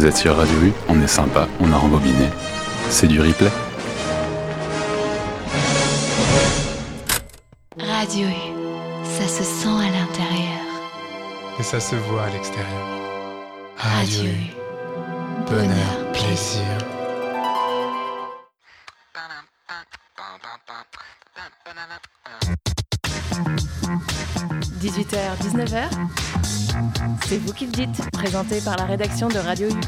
êtes sur Radio U, on est sympa, on a rembobiné. C'est du replay. Radio U, ça se sent à l'intérieur. Et ça se voit à l'extérieur. Radio U, bonheur, plaisir. 18h-19h, c'est vous qui le dites, présenté par la rédaction de Radio U.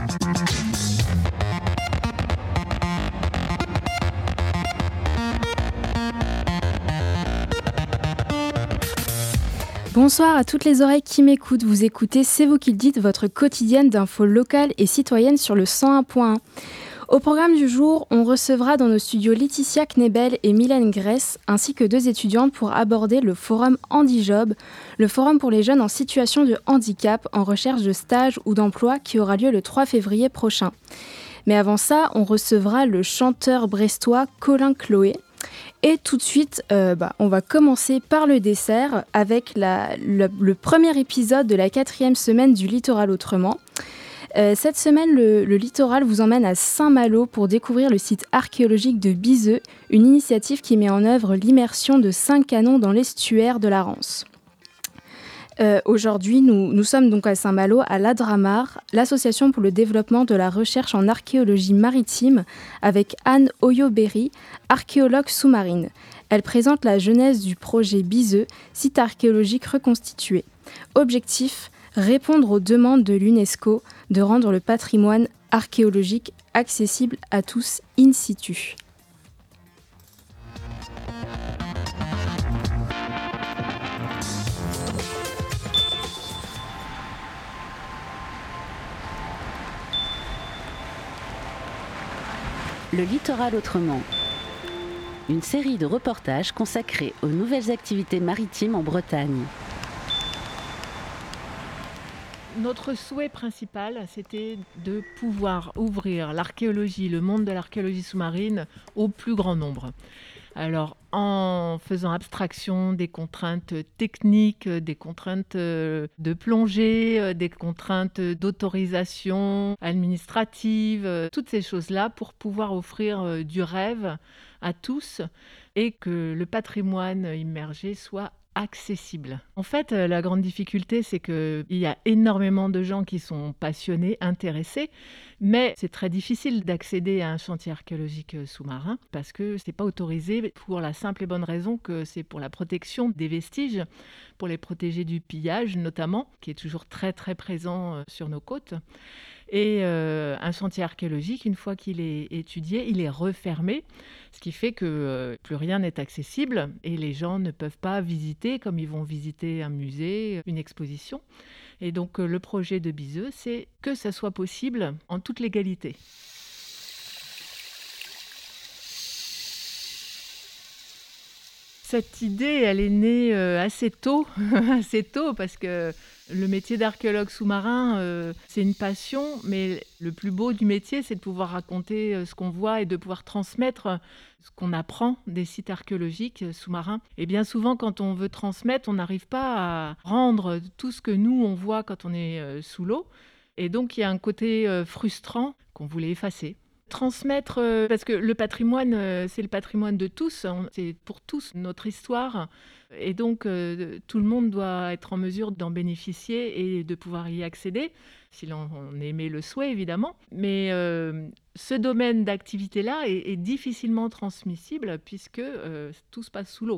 Bonsoir à toutes les oreilles qui m'écoutent. Vous écoutez C'est vous qui le dites, votre quotidienne d'infos locales et citoyennes sur le 101.1. Au programme du jour, on recevra dans nos studios Laetitia Knebel et Mylène Gress, ainsi que deux étudiantes pour aborder le forum HandiJob, le forum pour les jeunes en situation de handicap en recherche de stage ou d'emploi qui aura lieu le 3 février prochain. Mais avant ça, on recevra le chanteur brestois Colin Chloé. Et tout de suite, on va commencer par le dessert avec le premier épisode de la 4e semaine du Littoral Autrement. Cette semaine, le littoral vous emmène à Saint-Malo pour découvrir le site archéologique de Bizeu, une initiative qui met en œuvre l'immersion de 5 canons dans l'estuaire de la Rance. Aujourd'hui, nous sommes donc à Saint-Malo, à l'Adramar, l'association pour le développement de la recherche en archéologie maritime, avec Anne Oyo-Berry, archéologue sous-marine. Elle présente la genèse du projet Bizeu, site archéologique reconstitué. Objectif, répondre aux demandes de l'UNESCO de rendre le patrimoine archéologique accessible à tous in situ. Le littoral autrement. Une série de reportages consacrés aux nouvelles activités maritimes en Bretagne. Notre souhait principal, c'était de pouvoir ouvrir l'archéologie, le monde de l'archéologie sous-marine au plus grand nombre. Alors, en faisant abstraction des contraintes techniques, des contraintes de plongée, des contraintes d'autorisation administrative, toutes ces choses-là pour pouvoir offrir du rêve à tous et que le patrimoine immergé soit accessible. En fait, la grande difficulté, c'est qu'il y a énormément de gens qui sont passionnés, intéressés, mais c'est très difficile d'accéder à un chantier archéologique sous-marin parce que c'est pas autorisé pour la simple et bonne raison que c'est pour la protection des vestiges, pour les protéger du pillage notamment, qui est toujours très très présent sur nos côtes. Et un chantier archéologique, une fois qu'il est étudié, il est refermé, ce qui fait que plus rien n'est accessible et les gens ne peuvent pas visiter comme ils vont visiter un musée, une exposition. Et donc le projet de Bizeu, c'est que ça soit possible en toute légalité. Cette idée, elle est née assez tôt parce que le métier d'archéologue sous-marin, c'est une passion, mais le plus beau du métier, c'est de pouvoir raconter ce qu'on voit et de pouvoir transmettre ce qu'on apprend des sites archéologiques sous-marins. Et bien souvent, quand on veut transmettre, on n'arrive pas à rendre tout ce que nous, on voit quand on est sous l'eau. Et donc, il y a un côté frustrant qu'on voulait effacer. Transmettre, parce que le patrimoine, c'est le patrimoine de tous, c'est pour tous notre histoire. Et donc, tout le monde doit être en mesure d'en bénéficier et de pouvoir y accéder, si l'on aimait le souhait, évidemment. Mais ce domaine d'activité-là est difficilement transmissible puisque tout se passe sous l'eau.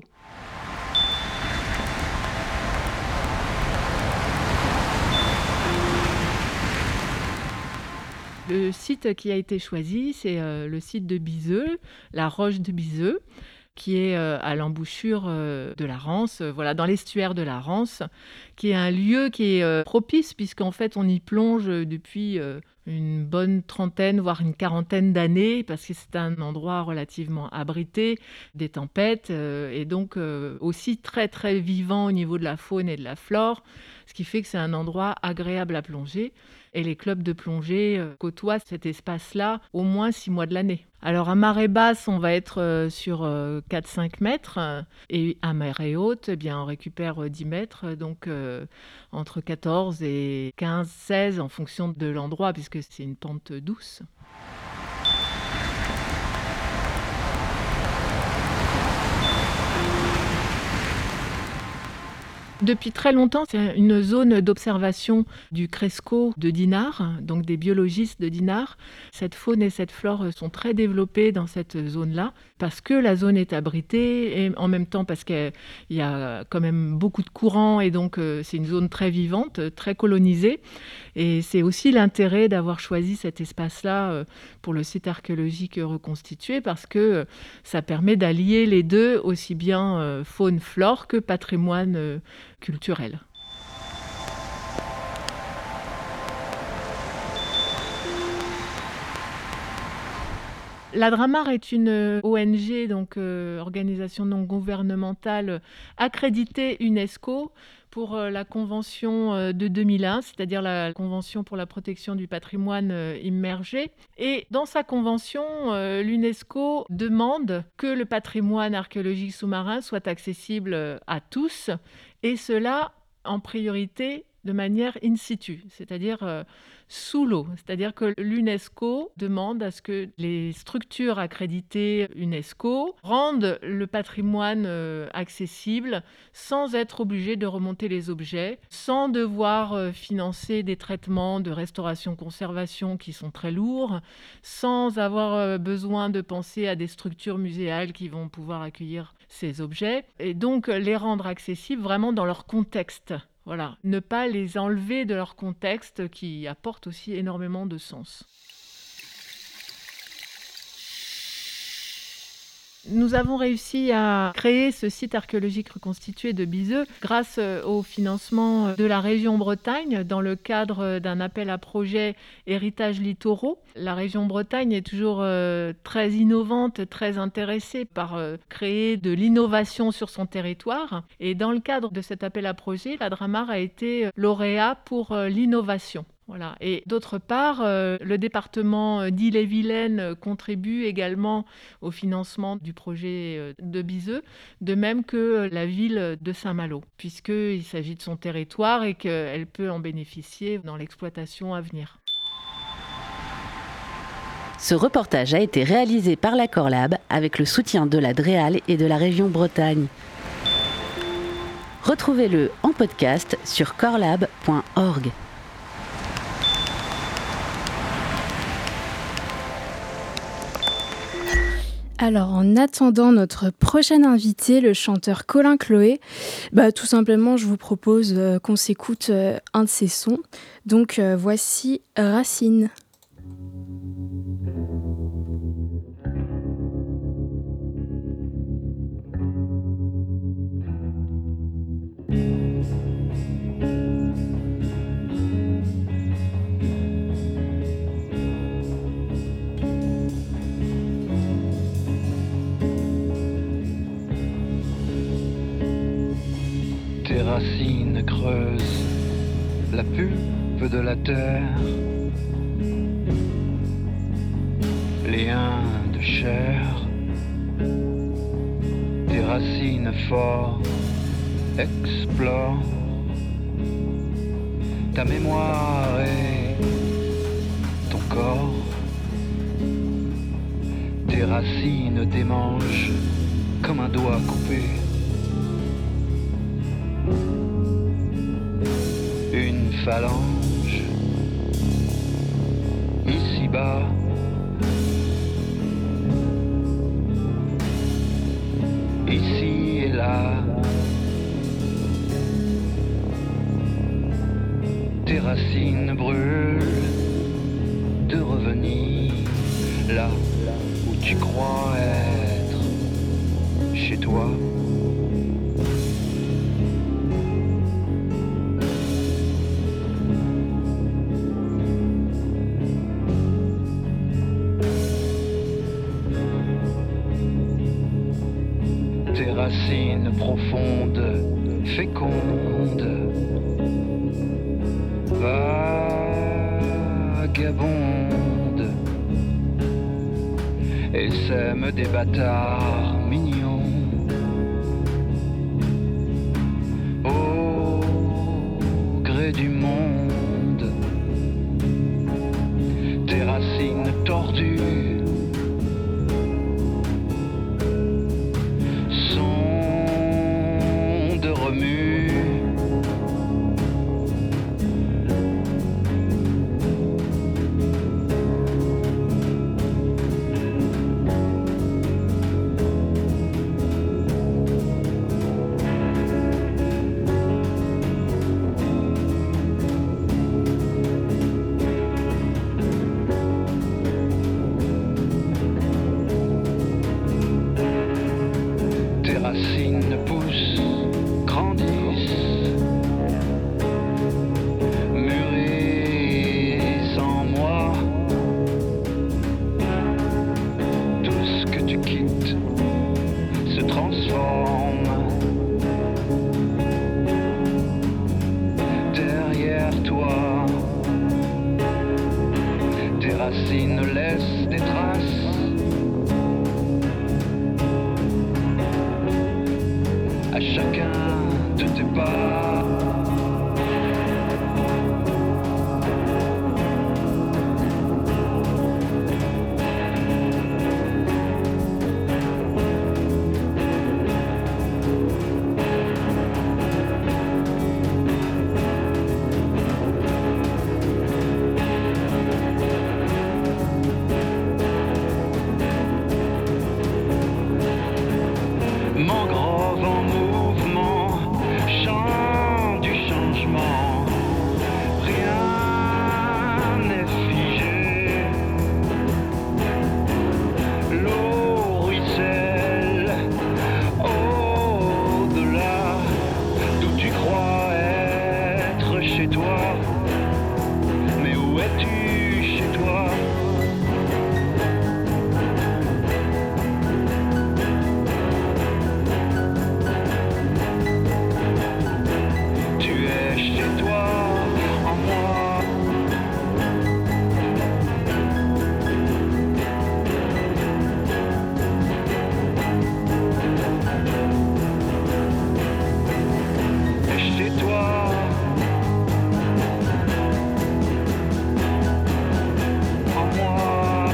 Le site qui a été choisi, c'est le site de Bizeu, la roche de Bizeu, qui est à l'embouchure de la Rance, dans l'estuaire de la Rance, qui est un lieu qui est propice, puisqu'en fait on y plonge depuis une bonne trentaine, voire une quarantaine d'années, parce que c'est un endroit relativement abrité des tempêtes, et donc aussi très très vivant au niveau de la faune et de la flore, ce qui fait que c'est un endroit agréable à plonger. Et les clubs de plongée côtoient cet espace-là au moins 6 mois de l'année. Alors à marée basse, on va être sur 4-5 mètres et à marée haute, eh bien, on récupère 10 mètres, donc entre 14 et 15-16 en fonction de l'endroit puisque c'est une pente douce. Depuis très longtemps, c'est une zone d'observation du Cresco de Dinard, donc des biologistes de Dinard. Cette faune et cette flore sont très développées dans cette zone-là parce que la zone est abritée et en même temps parce qu'il y a quand même beaucoup de courants et donc c'est une zone très vivante, très colonisée. Et c'est aussi l'intérêt d'avoir choisi cet espace-là pour le site archéologique reconstitué parce que ça permet d'allier les deux, aussi bien faune-flore que patrimoine culturel. La Dramar est une ONG, donc organisation non gouvernementale accréditée UNESCO pour la convention de 2001, c'est-à-dire la convention pour la protection du patrimoine immergé. Et dans sa convention, l'UNESCO demande que le patrimoine archéologique sous-marin soit accessible à tous, et cela en priorité de manière in situ, c'est-à-dire sous l'eau. C'est-à-dire que l'UNESCO demande à ce que les structures accréditées UNESCO rendent le patrimoine accessible sans être obligé de remonter les objets, sans devoir financer des traitements de restauration-conservation qui sont très lourds, sans avoir besoin de penser à des structures muséales qui vont pouvoir accueillir ces objets, et donc les rendre accessibles vraiment dans leur contexte. Voilà, ne pas les enlever de leur contexte qui apporte aussi énormément de sens. Nous avons réussi à créer ce site archéologique reconstitué de Bizeu grâce au financement de la région Bretagne dans le cadre d'un appel à projet Héritage Littoraux. La région Bretagne est toujours très innovante, très intéressée par créer de l'innovation sur son territoire. Et dans le cadre de cet appel à projet, la Dramar a été lauréat pour l'innovation. Voilà. Et d'autre part, le département d'Ille-et-Vilaine contribue également au financement du projet de Bizeu, de même que la ville de Saint-Malo, puisqu'il s'agit de son territoire et qu'elle peut en bénéficier dans l'exploitation à venir. Ce reportage a été réalisé par la Corlab avec le soutien de la DREAL et de la région Bretagne. Retrouvez-le en podcast sur corlab.org. Alors, en attendant notre prochain invité, le chanteur Colin Chloé, tout simplement, je vous propose qu'on s'écoute un de ses sons. Donc, voici Racine. Tes racines creusent la pulpe de la terre, liens de chair. Tes racines forts explorent ta mémoire et ton corps. Tes racines démangent comme un doigt coupé. Une phalange, ici-bas, ici et là. Tes racines brûlent de revenir là où tu crois être, chez toi. Tes racines profondes, fécondes, vagues vagabonde et sème des bâtards mignons. Au gré du monde, tes racines tordues sont de remue. Tes racines poussent, grandissent, mûrissent en moi. Tout ce que tu quittes se transforme. Derrière toi, tes racines laissent des traces. À chacun de tes pas. Mangrove en mouvement, chant du changement, rien n'est figé. L'eau ruisselle au-delà d'où tu crois être chez toi. Mais où es-tu chez toi? Tu es chez toi, en moi. Et chez toi, en moi.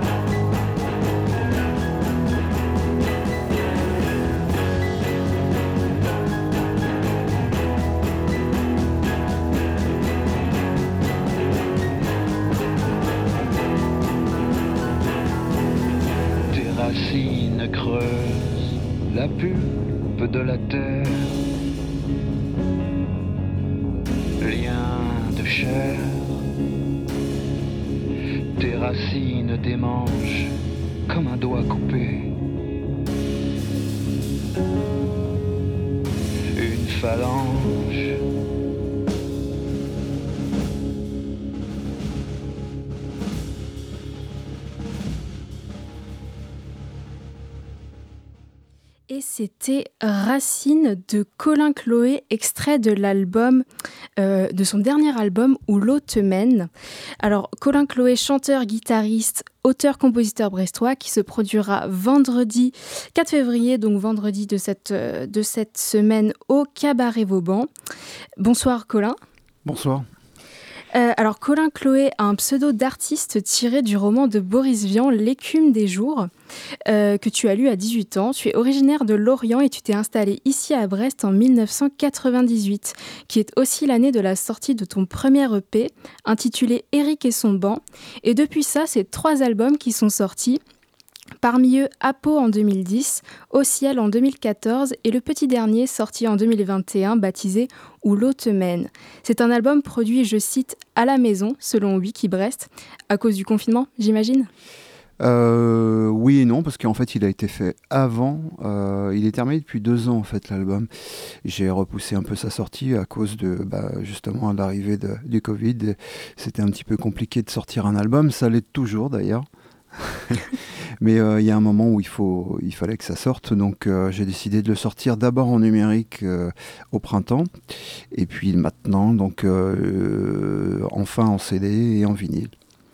Tes racines creusent la pulpe de la terre. Lien de chair. Tes racines démangent comme un doigt coupé. Une phalange. Et c'était Racine de Colin Chloé, extrait de l'album, de son dernier album Où l'eau te mène. Alors, Colin Chloé, chanteur, guitariste, auteur-compositeur brestois, qui se produira vendredi 4 février, donc vendredi de cette semaine au Cabaret Vauban. Bonsoir Colin. Bonsoir. Alors, Colin Chloé a un pseudo d'artiste tiré du roman de Boris Vian, L'écume des jours, que tu as lu à 18 ans. Tu es originaire de Lorient et tu t'es installé ici à Brest en 1998, qui est aussi l'année de la sortie de ton premier EP, intitulé Eric et son banc. Et depuis ça, c'est 3 albums qui sont sortis. Parmi eux, Apo en 2010, Au ciel en 2014 et le petit dernier sorti en 2021 baptisé Où l'eau te mène. C'est un album produit, je cite, à la maison, selon Wiki Brest, à cause du confinement, j'imagine ? Oui et non, parce qu'en fait il a été fait avant, il est terminé depuis 2 ans en fait l'album. J'ai repoussé un peu sa sortie à cause de justement l'arrivée du Covid. C'était un petit peu compliqué de sortir un album, ça l'est toujours d'ailleurs. Mais il y a un moment où il fallait que ça sorte, donc j'ai décidé de le sortir d'abord en numérique au printemps, et puis maintenant donc enfin en CD et en vinyle.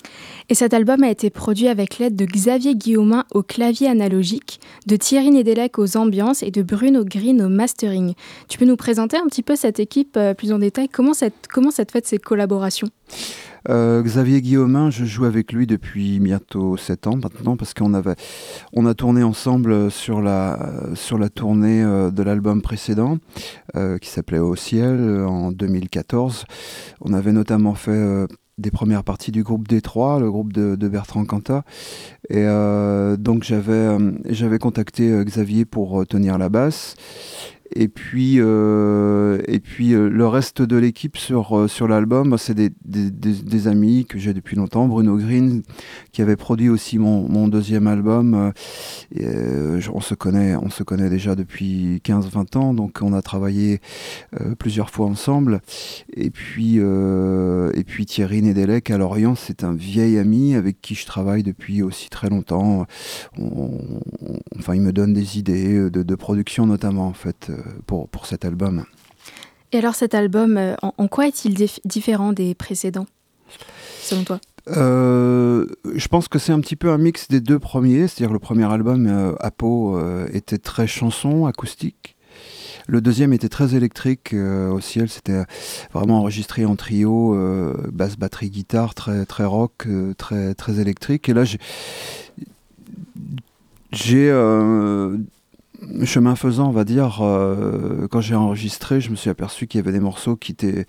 Et cet album a été produit avec l'aide de Xavier Guillaumin au clavier analogique, de Thierry Nedelec aux ambiances et de Bruno Green au mastering. Tu peux nous présenter un petit peu cette équipe plus en détail? Comment ça te fait ces collaborations? Xavier Guillaumin, je joue avec lui depuis bientôt 7 ans maintenant, parce qu'on a tourné ensemble sur la tournée de l'album précédent qui s'appelait Au ciel en 2014. On avait notamment fait des premières parties du groupe D3, le groupe de Bertrand Cantat, et donc j'avais contacté Xavier pour tenir la basse. Et puis le reste de l'équipe sur l'album, c'est des amis que j'ai depuis longtemps. Bruno Green, qui avait produit aussi mon deuxième album. On se connaît déjà depuis 15-20 ans, donc on a travaillé plusieurs fois ensemble. Et puis Thierry Nedelec à Lorient, c'est un vieil ami avec qui je travaille depuis aussi très longtemps. Il me donne des idées de production notamment, en fait, pour cet album. Et alors cet album, en quoi est-il différent des précédents, selon toi? Je pense que c'est un petit peu un mix des deux premiers. C'est-à-dire le premier album, Apo, était très chanson, acoustique. Le deuxième était très électrique. Au ciel, c'était vraiment enregistré en trio, basse, batterie, guitare, très, très rock, très, très électrique. Et là, j'ai chemin faisant, on va dire, quand j'ai enregistré, je me suis aperçu qu'il y avait des morceaux qui étaient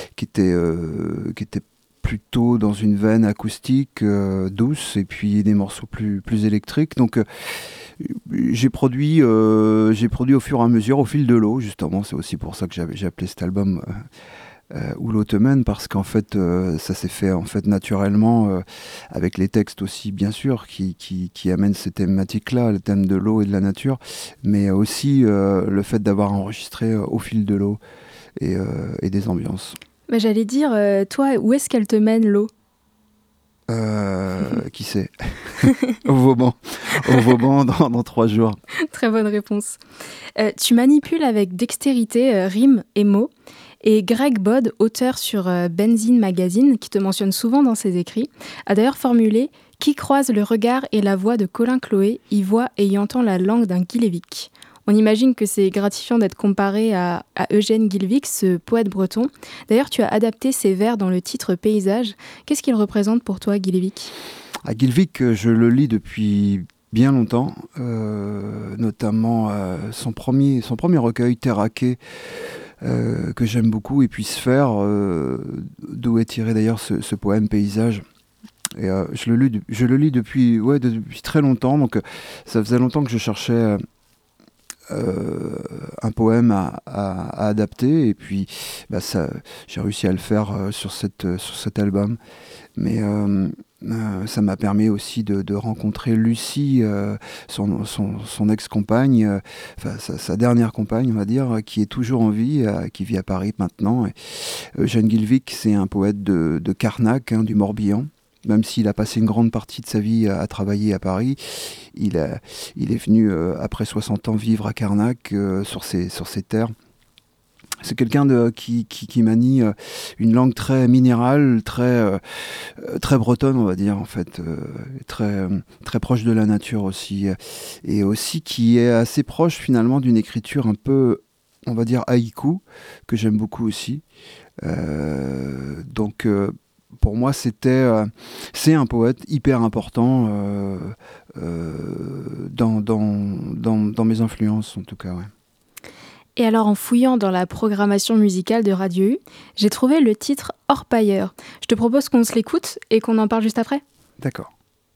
plutôt dans une veine acoustique douce, et puis des morceaux plus électriques. Donc j'ai produit au fur et à mesure, au fil de l'eau, justement. C'est aussi pour ça que j'ai appelé cet album Où l'eau te mène, parce qu'en fait ça s'est fait en fait naturellement, avec les textes aussi, bien sûr, qui amènent ces thématiques-là, le thème de l'eau et de la nature, mais aussi le fait d'avoir enregistré au fil de l'eau et des ambiances. J'allais dire, toi, où est-ce qu'elle te mène, l'eau? Qui sait? Au Vauban dans 3 jours. Très bonne réponse. Tu manipules avec dextérité rimes et mots. Et Greg Bod, auteur sur Benzine Magazine, qui te mentionne souvent dans ses écrits, a d'ailleurs formulé « Qui croise le regard et la voix de Colin Chloé, y voit et y entend la langue d'un Guillevic ». On imagine que c'est gratifiant d'être comparé à Eugène Guillevic, ce poète breton. D'ailleurs, tu as adapté ses vers dans le titre Paysage. Qu'est-ce qu'il représente pour toi, Guillevic? Guillevic, je le lis depuis bien longtemps, notamment son premier recueil, Terraquet, que j'aime beaucoup, et puis Sphère, d'où est tiré d'ailleurs ce poème Paysage. Et je le lis depuis très longtemps, donc ça faisait longtemps que je cherchais un poème à adapter, et puis j'ai réussi à le faire sur cet album. Mais ça m'a permis aussi de rencontrer Lucie, son ex-compagne, sa dernière compagne, on va dire, qui est toujours en vie, qui vit à Paris maintenant. Eugène Guillevic, c'est un poète de Carnac, du Morbihan. Même s'il a passé une grande partie de sa vie à travailler à Paris, il est venu, après 60 ans, vivre à Carnac, sur ses terres. C'est quelqu'un qui manie une langue très minérale, très bretonne, on va dire, en fait, très, très proche de la nature aussi, et aussi qui est assez proche finalement d'une écriture un peu, on va dire, haïku, que j'aime beaucoup aussi. Donc pour moi, c'est un poète hyper important dans mes influences, en tout cas, ouais. Et alors, en fouillant dans la programmation musicale de Radio U, j'ai trouvé le titre Orpailleur. Je te propose qu'on se l'écoute et qu'on en parle juste après. D'accord.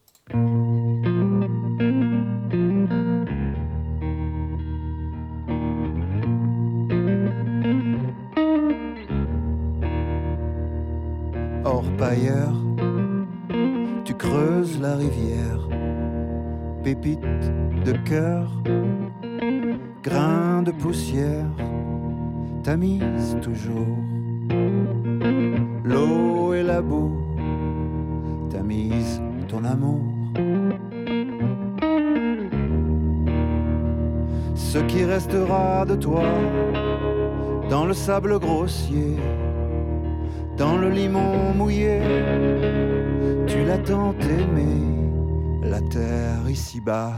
Orpailleur, tu creuses la rivière, pépite de cœur, grain de poussière, tamise toujours. L'eau et la boue tamisent ton amour. Ce qui restera de toi dans le sable grossier, dans le limon mouillé, tu Tu l'as tant aimé, la terre ici-bas.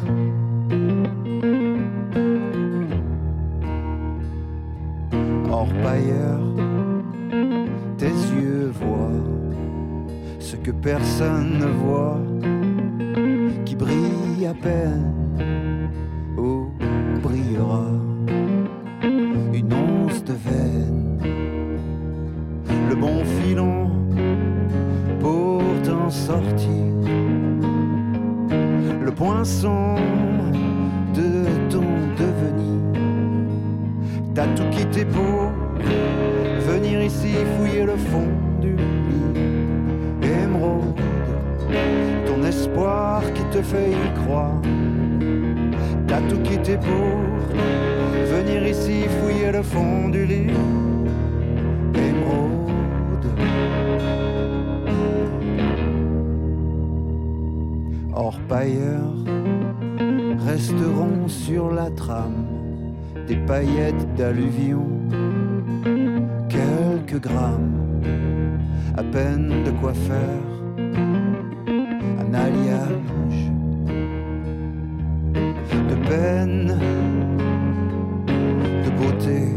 Orpailleur, tes yeux voient ce que personne ne voit, qui brille à peine, ou brillera une once de veine, le bon filon pour t'en sortir, le poinçon de ton devenir. T'as tout quitté pour venir ici fouiller le fond du lit. Émeraude, ton espoir qui te fait y croire. T'as tout quitté pour venir ici fouiller le fond du lit. Émeraude. Orpailleurs resteront sur la trame des paillettes d'alluvion, quelques grammes, à peine de quoi faire un alliage de peine, de beauté,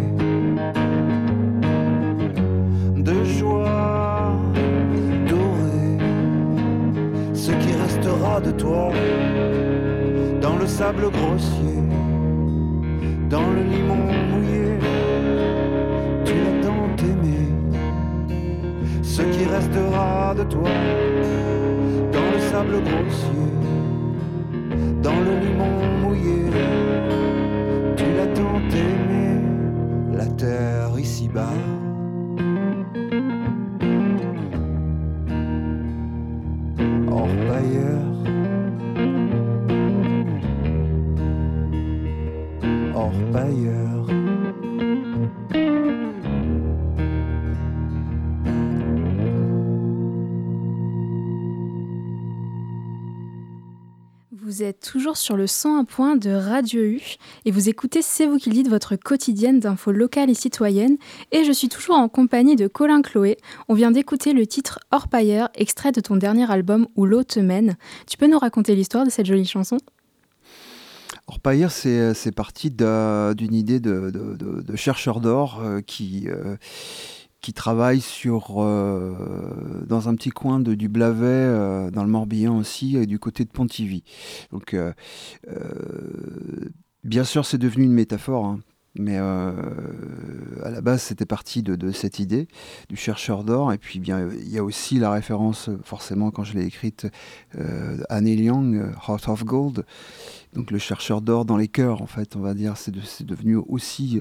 de joie dorée, ce qui restera de toi dans le sable grossier, dans le limon mouillé. Tu l'as tant aimé, ce qui restera de toi dans le sable grossier, dans le limon mouillé. Tu l'as tant aimé, la terre ici-bas. Orpailleur, orpailleur. Vous êtes toujours sur le 101.1 de Radio U et vous écoutez C'est vous qui le dites, votre quotidienne d'infos locales et citoyennes. Et je suis toujours en compagnie de Colin Chloé. On vient d'écouter le titre Orpailleur, extrait de ton dernier album Où l'eau te mène. Tu peux nous raconter l'histoire de cette jolie chanson ? Orpailleur, c'est parti d'une idée de chercheurs d'or qui travaille dans un petit coin du Blavet, dans le Morbihan aussi, et du côté de Pontivy. Donc, bien sûr, c'est devenu une métaphore, hein, mais à la base, c'était parti de cette idée du chercheur d'or. Et puis, bien, il y a aussi la référence, forcément, quand je l'ai écrite, à Neil Young, Heart of Gold. Donc le chercheur d'or dans les cœurs, en fait, on va dire, c'est devenu aussi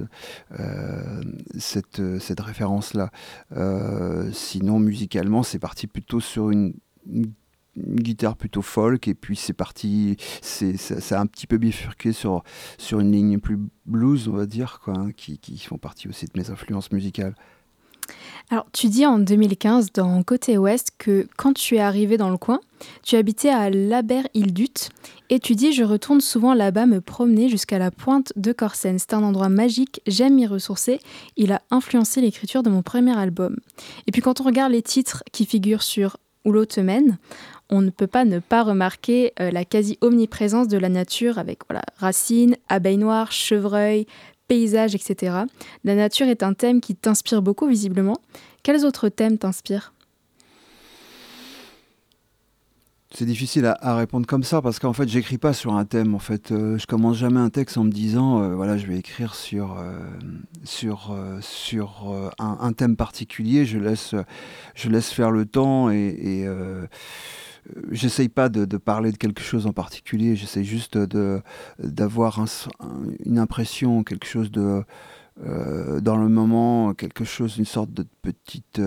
cette référence-là. Sinon, musicalement, c'est parti plutôt sur une guitare plutôt folk, et puis c'est parti, ça a un petit peu bifurqué sur une ligne plus blues, on va dire, quoi, hein, qui font partie aussi de mes influences musicales. Alors, tu dis en 2015 dans Côté Ouest que quand tu es arrivé dans le coin, tu habitais à Laber-Île-Dut et tu dis « Je retourne souvent là-bas me promener jusqu'à la pointe de Corsen. C'est un endroit magique, j'aime m'y ressourcer. Il a influencé l'écriture de mon premier album. » Et puis quand on regarde les titres qui figurent sur « Où l'eau te mène », on ne peut pas ne pas remarquer la quasi-omniprésence de la nature avec racines, abeilles noires, chevreuils, paysages, etc. La nature est un thème qui t'inspire beaucoup, visiblement. Quels autres thèmes t'inspirent ? C'est difficile à répondre comme ça, parce qu'en fait, j'écris pas sur un thème. En fait, je commence jamais un texte en me disant, voilà, je vais écrire sur un thème particulier. Je laisse faire le temps et j'essaye pas de parler de quelque chose en particulier. J'essaye juste d'avoir une impression, quelque chose de dans le moment, quelque chose, une sorte de petite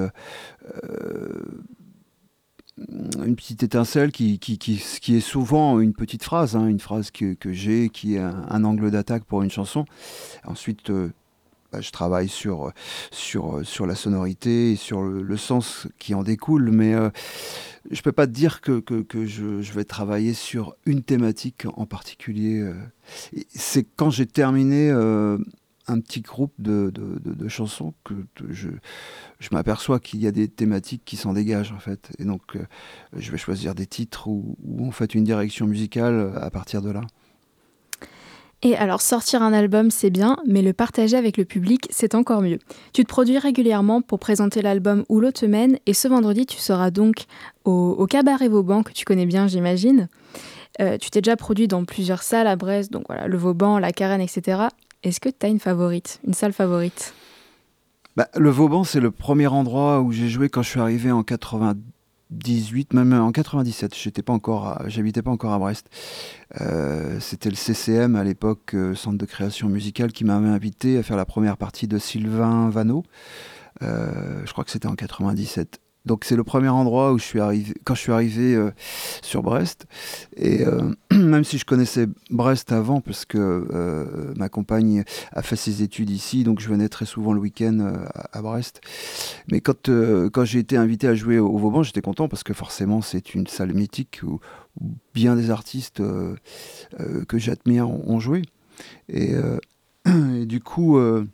une petite étincelle qui est souvent une petite phrase, hein, une phrase que j'ai, qui est un angle d'attaque pour une chanson. Ensuite, je travaille sur la sonorité et sur le sens qui en découle, mais je peux pas te dire que je vais travailler sur une thématique en particulier. C'est quand j'ai terminé un petit groupe de chansons que je m'aperçois qu'il y a des thématiques qui s'en dégagent en fait. Et donc je vais choisir des titres ou en fait une direction musicale à partir de là. Et alors, sortir un album, c'est bien, mais le partager avec le public, c'est encore mieux. Tu te produis régulièrement pour présenter l'album Où l'eau te mène, et ce vendredi, tu seras donc au Cabaret Vauban, que tu connais bien, j'imagine. Tu t'es déjà produit dans plusieurs salles à Brest, donc voilà, le Vauban, la Carène, etc. Est-ce que tu as une salle favorite ? Le Vauban, c'est le premier endroit où j'ai joué quand je suis arrivé en 98, même en 97. J'habitais pas encore à Brest. C'était le CCM à l'époque, Centre de création musicale, qui m'avait invité à faire la première partie de Sylvain Vanneau. Je crois que c'était en 97. Donc c'est le premier endroit où quand je suis arrivé sur Brest. Et même si je connaissais Brest avant, parce que ma compagne a fait ses études ici, donc je venais très souvent le week-end à Brest. Mais quand j'ai été invité à jouer au Vauban, j'étais content parce que forcément c'est une salle mythique où bien des artistes que j'admire ont joué. Et du coup,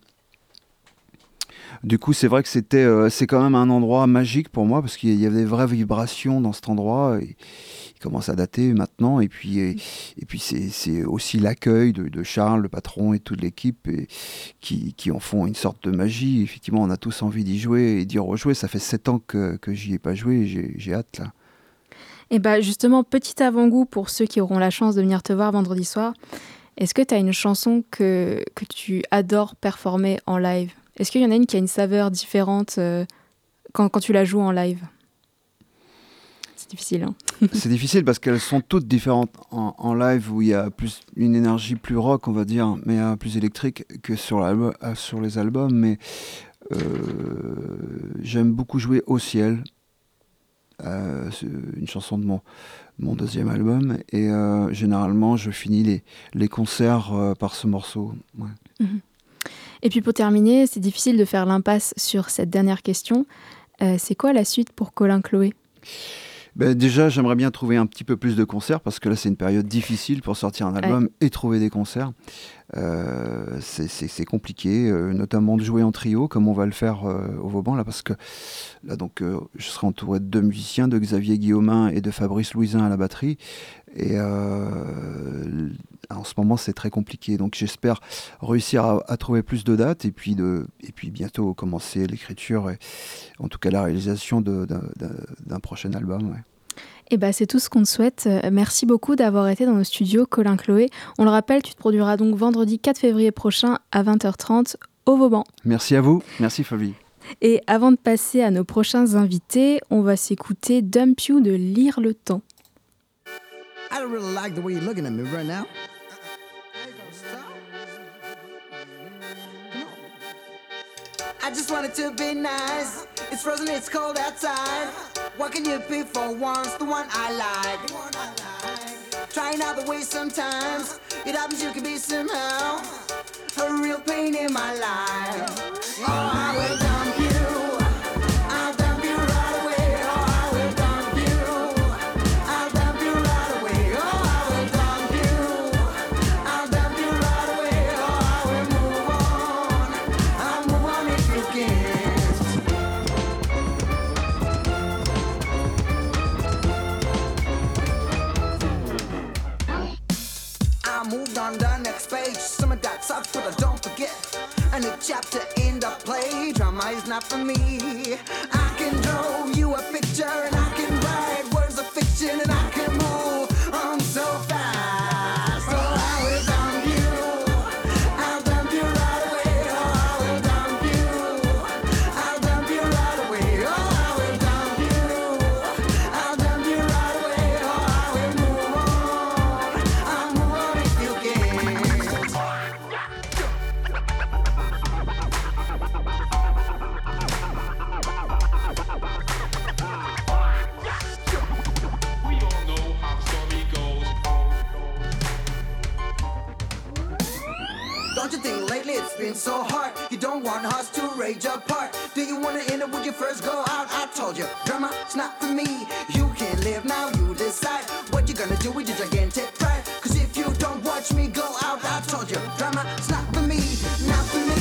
c'est vrai que c'est quand même un endroit magique pour moi parce qu'il y avait des vraies vibrations dans cet endroit. Et il commence à dater maintenant. Et puis c'est aussi l'accueil de Charles, le patron, et toute l'équipe qui en font une sorte de magie. Effectivement, on a tous envie d'y jouer et d'y rejouer. Ça fait 7 ans que j'y ai pas joué et j'ai hâte là. Et justement, petit avant-goût pour ceux qui auront la chance de venir te voir vendredi soir. Est-ce que tu as une chanson que tu adores performer en live ? Est-ce qu'il y en a une qui a une saveur différente quand tu la joues en live ? C'est difficile, hein. C'est difficile parce qu'elles sont toutes différentes en live où il y a plus une énergie plus rock, on va dire, mais plus électrique que sur les albums. Mais j'aime beaucoup jouer Au ciel. C'est une chanson de mon deuxième album. Et généralement, je finis les concerts par ce morceau. Ouais. Mm-hmm. Et puis pour terminer, c'est difficile de faire l'impasse sur cette dernière question. C'est quoi la suite pour Colin Chloé ? Déjà, j'aimerais bien trouver un petit peu plus de concerts parce que là, c'est une période difficile pour sortir un album et trouver des concerts. C'est compliqué, notamment de jouer en trio comme on va le faire au Vauban là, parce que là donc je serai entouré de 2 musiciens, de Xavier Guillaumin et de Fabrice Louisin à la batterie. Et en ce moment, c'est très compliqué. Donc, j'espère réussir à trouver plus de dates et puis bientôt commencer l'écriture et en tout cas la réalisation d'un prochain album. Ouais. Et c'est tout ce qu'on te souhaite. Merci beaucoup d'avoir été dans nos studios, Colin Chloé. On le rappelle, tu te produiras donc vendredi 4 février prochain à 20h30 au Vauban. Merci à vous. Merci Fabie. Et avant de passer à nos prochains invités, on va s'écouter Dump You de Lire le Temps. I don't really like the way you're looking at me right now. I just want it to be nice. It's frozen, it's cold outside. What can you be for once? The one I like. Trying out the way sometimes. It happens you can be somehow a real pain in my life. Oh, I will dump you. Moved on the next page. Some of that sucks, but I don't forget. A new chapter in the play. Drama is not for me. I can draw you a picture, and I can write words of fiction, and I can move on so fast. Oh, I will dump you. I'll dump you right away. Oh, I will dump you. I'll dump you right away. Oh, I will dump you. I'll dump you right away. Oh, I will move on. I'll move on if you can. Don't you think lately it's been so hard? You don't want us to rage apart. Do you wanna end it when you first go out? I told you, drama, it's not for me. You can live now, you decide what you're gonna do with your gigantic pride. Cause if you don't watch me go out, I told you, drama, it's not for me, not for me.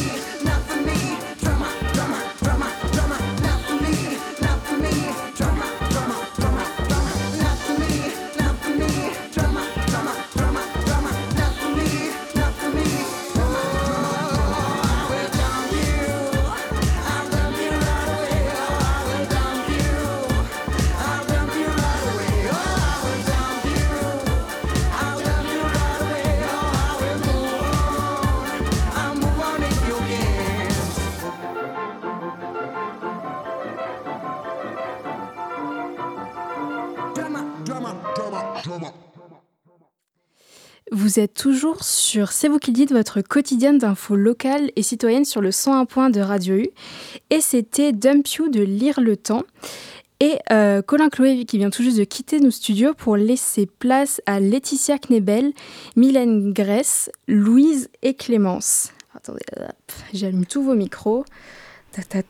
Vous êtes toujours sur C'est vous qui le dites, votre quotidien d'infos locales et citoyennes sur le 101.1 de Radio U. Et c'était Dump You de Lire le Temps. Et Colin Chloé qui vient tout juste de quitter nos studios pour laisser place à Laetitia Knebel, Mylène Gress, Louise et Clémence. Attendez, hop, j'allume tous vos micros. Tac, tac,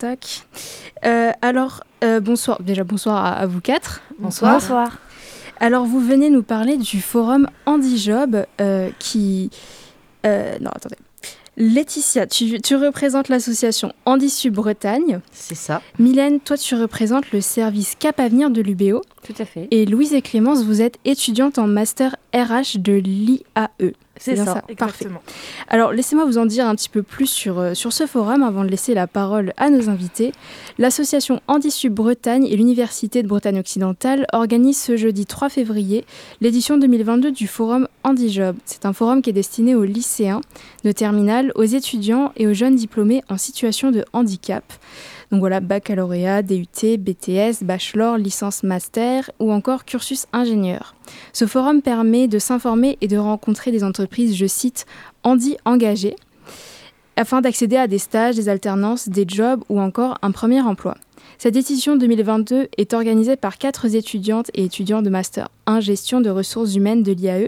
tac. Bonsoir. Déjà, bonsoir à vous quatre. Bonsoir. Alors, vous venez nous parler du forum Handijob qui... non, attendez. Laetitia, tu représentes l'association Handisub Bretagne. C'est ça. Mylène, toi, tu représentes le service Cap Avenir de l'UBO. Tout à fait. Et Louise et Clémence, vous êtes étudiantes en master RH de l'IAE. C'est bien ça, exactement. Parfait. Alors, laissez-moi vous en dire un petit peu plus sur ce forum avant de laisser la parole à nos invités. L'association Handisub Bretagne et l'Université de Bretagne occidentale organisent ce jeudi 3 février l'édition 2022 du forum Handijob. C'est un forum qui est destiné aux lycéens de terminale, aux étudiants et aux jeunes diplômés en situation de handicap. Donc voilà, baccalauréat, DUT, BTS, bachelor, licence master ou encore cursus ingénieur. Ce forum permet de s'informer et de rencontrer des entreprises, je cite, handi engagées, afin d'accéder à des stages, des alternances, des jobs ou encore un premier emploi. Cette édition 2022 est organisée par 4 étudiantes et étudiants de Master 1 Gestion de ressources humaines de l'IAE,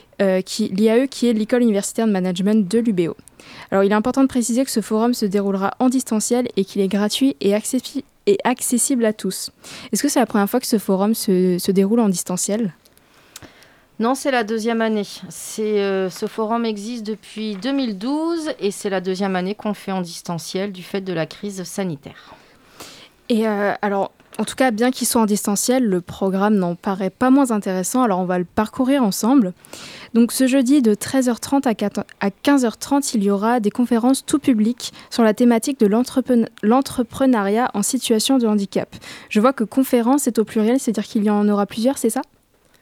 l'IAE qui est l'École universitaire de management de l'UBO. Alors, il est important de préciser que ce forum se déroulera en distanciel et qu'il est gratuit et accessible à tous. Est-ce que c'est la première fois que ce forum se déroule en distanciel ? Non, c'est la 2e année. Ce forum existe depuis 2012 et c'est la 2e année qu'on le fait en distanciel du fait de la crise sanitaire. Et alors, en tout cas, bien qu'il soit en distanciel, le programme n'en paraît pas moins intéressant, alors on va le parcourir ensemble. Donc ce jeudi de 13h30 à 15h30, il y aura des conférences tout public sur la thématique de l'entrepreneuriat en situation de handicap. Je vois que conférence est au pluriel, c'est-à-dire qu'il y en aura plusieurs, c'est ça ?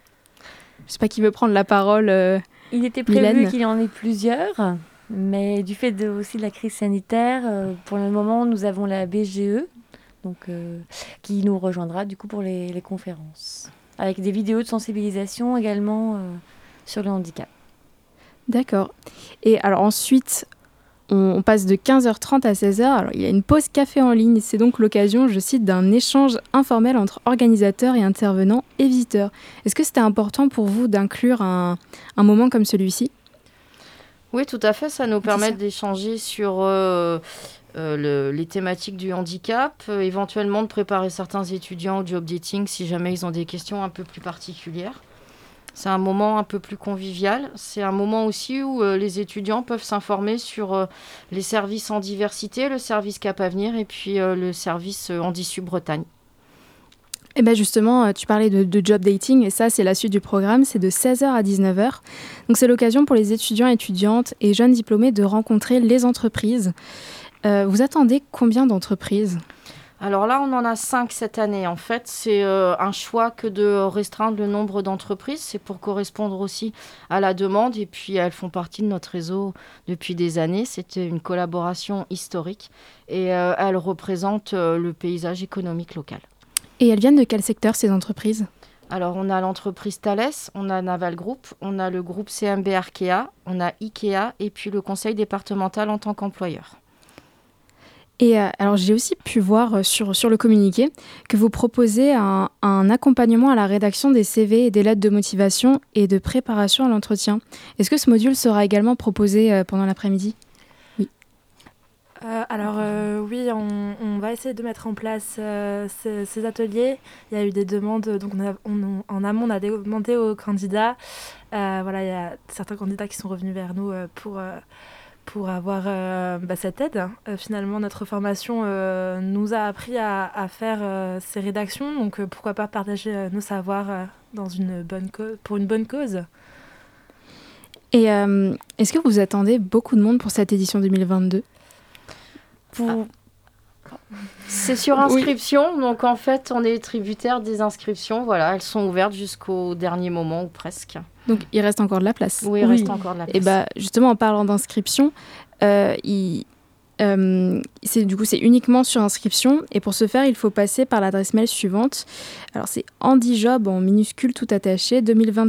Je ne sais pas qui veut prendre la parole. Il était prévu Mylène. qu'il y en ait plusieurs, mais du fait aussi de la crise sanitaire, pour le moment, nous avons la BGE, donc, qui nous rejoindra du coup pour les conférences, avec des vidéos de sensibilisation également sur le handicap. D'accord. Et alors ensuite, on passe de 15h30 à 16h. Alors, il y a une pause café en ligne. C'est donc l'occasion, je cite, d'un échange informel entre organisateurs et intervenants et visiteurs. Est-ce que c'était important pour vous d'inclure un moment comme celui-ci ? Oui, tout à fait. Ça nous permet d'échanger sur les thématiques du handicap, éventuellement de préparer certains étudiants au job dating si jamais ils ont des questions un peu plus particulières. C'est un moment un peu plus convivial. C'est un moment aussi où les étudiants peuvent s'informer sur les services en diversité, le service Cap Avenir et puis le service Handisub Bretagne. Et bien justement, tu parlais de job dating et ça, c'est la suite du programme. C'est de 16h à 19h. Donc c'est l'occasion pour les étudiants, étudiantes et jeunes diplômés de rencontrer les entreprises. Vous attendez combien d'entreprises ? Alors là, on en a 5 cette année. En fait, c'est un choix que de restreindre le nombre d'entreprises. C'est pour correspondre aussi à la demande. Et puis, elles font partie de notre réseau depuis des années. C'était une collaboration historique. Et elles représentent le paysage économique local. Et elles viennent de quel secteur, ces entreprises ? Alors, on a l'entreprise Thales, on a Naval Group, on a le groupe CMB Arkea, on a Ikea et puis le conseil départemental en tant qu'employeur. Et alors, j'ai aussi pu voir sur le communiqué que vous proposez un accompagnement à la rédaction des CV et des lettres de motivation et de préparation à l'entretien. Est-ce que ce module sera également proposé pendant l'après-midi ? Oui. Oui, on va essayer de mettre en place ces ateliers. Il y a eu des demandes, donc en amont, on a demandé aux candidats. Il y a certains candidats qui sont revenus vers nous pour avoir cette aide. Finalement, notre formation nous a appris à faire ces rédactions, donc pourquoi pas partager nos savoirs pour une bonne cause. Et est-ce que vous attendez beaucoup de monde pour cette édition 2022 ? C'est sur inscription, oui. Donc en fait, on est tributaire des inscriptions. Voilà, elles sont ouvertes jusqu'au dernier moment ou presque. Donc il reste encore de la place. Oui, il reste encore de la place. Et justement, en parlant d'inscription, C'est uniquement sur inscription. Et pour ce faire, il faut passer par l'adresse mail suivante. Alors, c'est handijob en minuscule tout attaché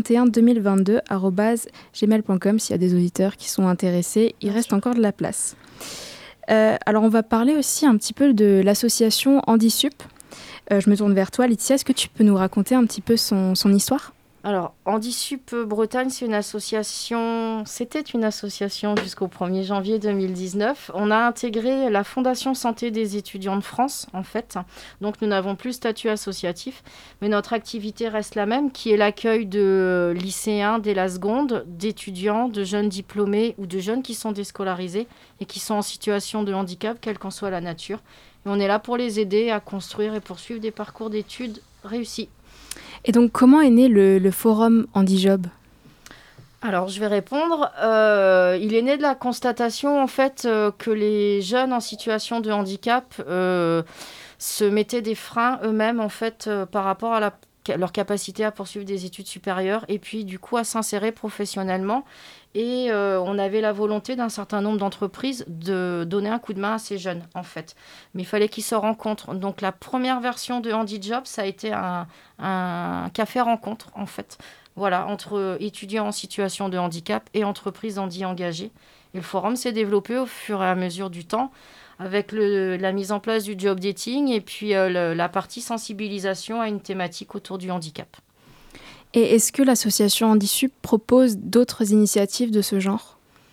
2021-2022 @gmail.com. S'il y a des auditeurs qui sont intéressés, il reste encore de la place. Alors, on va parler aussi un petit peu de l'association Handisup. Je me tourne vers toi, Laetitia. Est-ce que tu peux nous raconter un petit peu son histoire ? Alors, Handisup Bretagne, c'était une association jusqu'au 1er janvier 2019. On a intégré la Fondation Santé des étudiants de France, en fait. Donc, nous n'avons plus statut associatif, mais notre activité reste la même, qui est l'accueil de lycéens dès la seconde, d'étudiants, de jeunes diplômés ou de jeunes qui sont déscolarisés et qui sont en situation de handicap, quelle qu'en soit la nature. Et on est là pour les aider à construire et poursuivre des parcours d'études réussis. Et donc, comment est né le forum Handijob ? Alors, je vais répondre. Il est né de la constatation, en fait, que les jeunes en situation de handicap se mettaient des freins eux-mêmes, en fait, par rapport à leur capacité à poursuivre des études supérieures et puis, du coup, à s'insérer professionnellement. Et on avait la volonté d'un certain nombre d'entreprises de donner un coup de main à ces jeunes, en fait. Mais il fallait qu'ils se rencontrent. Donc, la première version de Handijob, ça a été un café-rencontre, en fait. Voilà, entre étudiants en situation de handicap et entreprises handi engagées. Et le forum s'est développé au fur et à mesure du temps, avec la mise en place du job dating et puis la partie sensibilisation à une thématique autour du handicap. Et est-ce que l'association Handisup propose d'autres initiatives de ce genre ?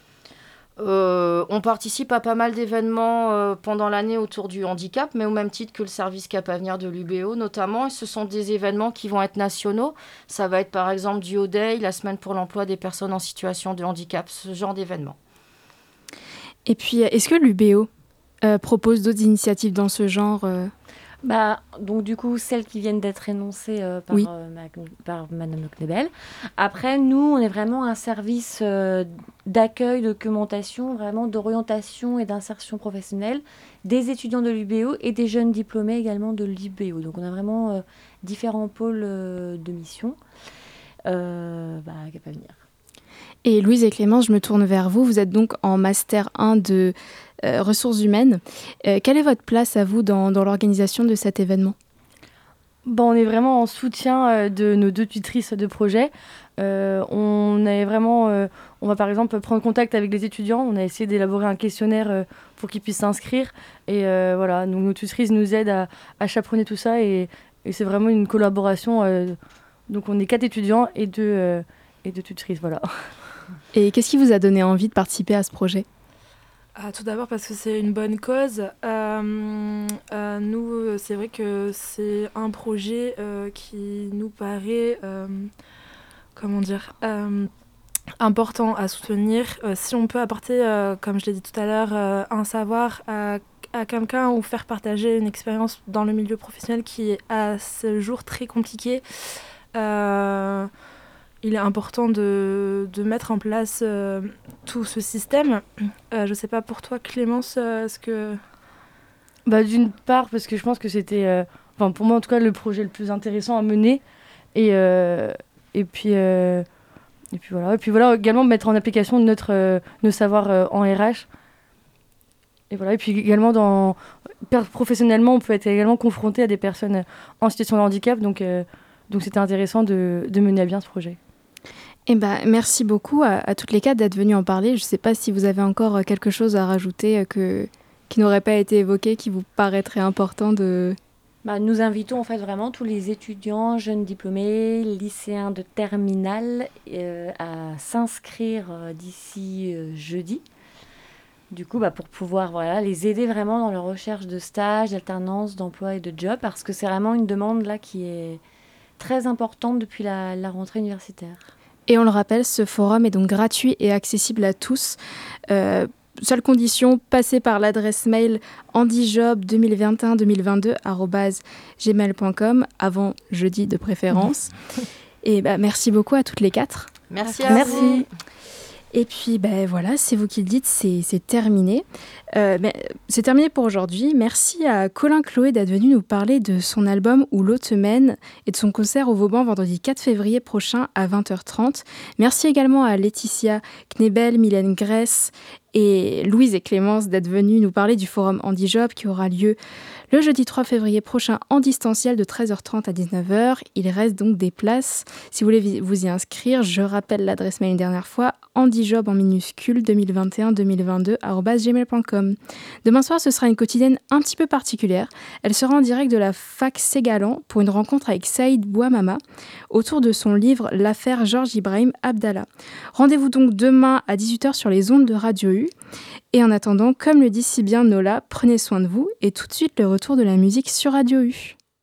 On participe à pas mal d'événements pendant l'année autour du handicap, mais au même titre que le service Cap Avenir de l'UBO notamment. Et ce sont des événements qui vont être nationaux. Ça va être par exemple du O-Day, la semaine pour l'emploi des personnes en situation de handicap, ce genre d'événements. Et puis, est-ce que l'UBO propose d'autres initiatives dans ce genre Donc du coup, celles qui viennent d'être énoncées par Madame Knebel. Après, nous, on est vraiment un service d'accueil, de documentation, vraiment d'orientation et d'insertion professionnelle des étudiants de l'UBO et des jeunes diplômés également de l'UBO. Donc on a vraiment différents pôles de mission Cap Avenir. Et Louise et Clémence, je me tourne vers vous. Vous êtes donc en Master 1 de ressources humaines. Quelle est votre place à vous dans l'organisation de cet événement ? On est vraiment en soutien de nos 2 tutrices de projet. On va par exemple prendre contact avec les étudiants. On a essayé d'élaborer un questionnaire pour qu'ils puissent s'inscrire. Et voilà, donc nos tutrices nous aident à chaperonner tout ça. Et c'est vraiment une collaboration. Donc on est 4 étudiants et 2 tutrices, voilà. Et qu'est-ce qui vous a donné envie de participer à ce projet ? Tout d'abord parce que c'est une bonne cause. Nous, c'est vrai que c'est un projet qui nous paraît, important à soutenir. Si on peut apporter, comme je l'ai dit tout à l'heure, un savoir à quelqu'un ou faire partager une expérience dans le milieu professionnel qui est à ce jour très compliqué, il est important de mettre en place tout ce système. Je ne sais pas pour toi, Clémence, est-ce que... D'une part, parce que je pense que c'était, pour moi en tout cas, le projet le plus intéressant à mener. Et puis voilà. Et puis voilà, également mettre en application nos savoirs en RH. Et voilà. Et puis également, professionnellement, on peut être également confronté à des personnes en situation de handicap. Donc c'était intéressant de mener à bien ce projet. Merci beaucoup à toutes les 4 d'être venues en parler. Je ne sais pas si vous avez encore quelque chose à rajouter qui n'aurait pas été évoqué, qui vous paraîtrait important de... Nous invitons en fait vraiment tous les étudiants, jeunes diplômés, lycéens de terminale à s'inscrire d'ici jeudi. Du coup, pour pouvoir les aider vraiment dans leur recherche de stage, d'alternance, d'emploi et de job, parce que c'est vraiment une demande là qui est très importante depuis la rentrée universitaire. Et on le rappelle, ce forum est donc gratuit et accessible à tous. Seule condition, passer par l'adresse mail handijob2021-2022 @gmail.com avant jeudi de préférence. Et merci beaucoup à toutes les 4. Merci à vous. Et puis voilà, c'est vous qui le dites, c'est terminé. C'est terminé pour aujourd'hui. Merci à Colin Chloé d'être venu nous parler de son album Où l'eau te mène et de son concert au Vauban vendredi 4 février prochain à 20h30. Merci également à Laetitia Knebel, Mylène Gress et Louise et Clémence d'être venues nous parler du forum Handijob qui aura lieu le jeudi 3 février prochain en distanciel de 13h30 à 19h. Il reste donc des places. Si vous voulez vous y inscrire, je rappelle l'adresse mail une dernière fois, handijob en minuscule 2021-2022@gmail.com. Demain soir, ce sera une quotidienne un petit peu particulière. Elle sera en direct de la fac Ségalan pour une rencontre avec Saïd Bouamama autour de son livre L'affaire Georges Ibrahim Abdallah. Rendez-vous donc demain à 18h sur les ondes de Radio U. Et en attendant, comme le dit si bien Nola, prenez soin de vous et tout de suite le retour de la musique sur Radio U.